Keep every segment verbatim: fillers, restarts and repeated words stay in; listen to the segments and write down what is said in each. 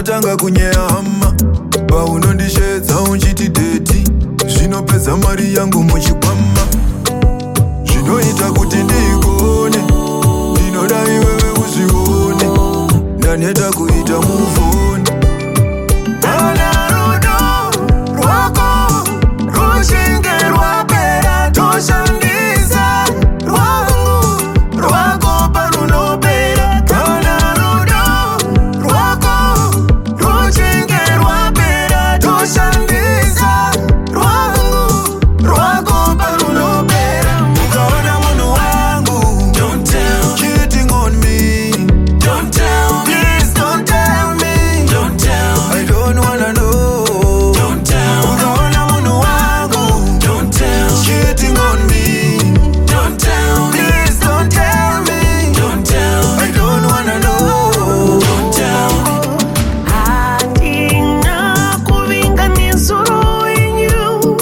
ndatanga kunyehama paunondishedza unchiti deti zvinopedza mari yangu muchikwama zvinoita kuti ndigone ndinoda iwewe uzvione ndaneta kuita muvoni kana rudo rwako ruchinge rwapera toshandisa rwangu rwako parunopera kana rudo rwako ruchinge rwapera toshandisa rwangu rwako parunopera ukaona munhu wangu don't tell cheating on me don't tell please don't tell me don't tell I don't wanna know don't tell ukaona munhu wangu don't tell cheating on me don't tell please don't tell me don't tell I don't wanna know don't tell Hatina kuvinga nizuru inyu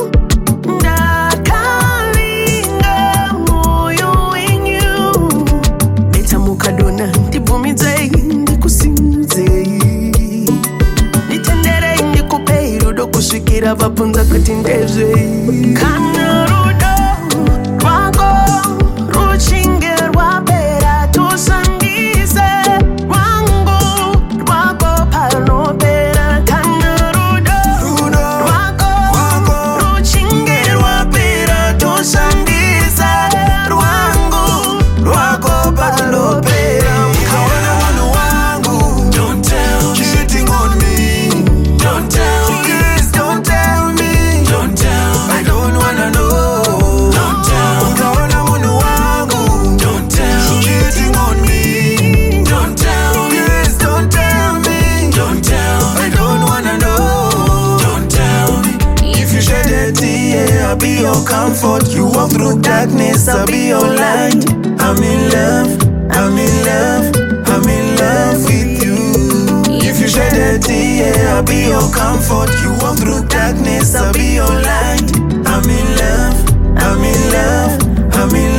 ndakavinga moyo wenyu netamukadona ndibvumidzei ndikusimudzei nditenderei ndikupei rudo kusvikira vabvunza kuti ndezvei kana rudo rwako ruchinge rwapera toshandise rwangu rwako panopera kana rudo rwako ruchinge rwapera toshandise rwangu rwako panopera ukaona munhu wangu Don't tell, cheating on me don't tell, please don't tell me don't tell, I don't wanna know don't tell, ukaona munhu wangu don't tell, cheating on me don't tell, please don't tell me don't tell, I don't wanna know don't tell me. if you shed a tear I'll be your comfort you walk through darkness I'll be your light I'm in love I'm in love I'm in love with you if you shed a tear I'll be your comfort you walk through darkness I'll be your light I'm in love I'm in love I'm in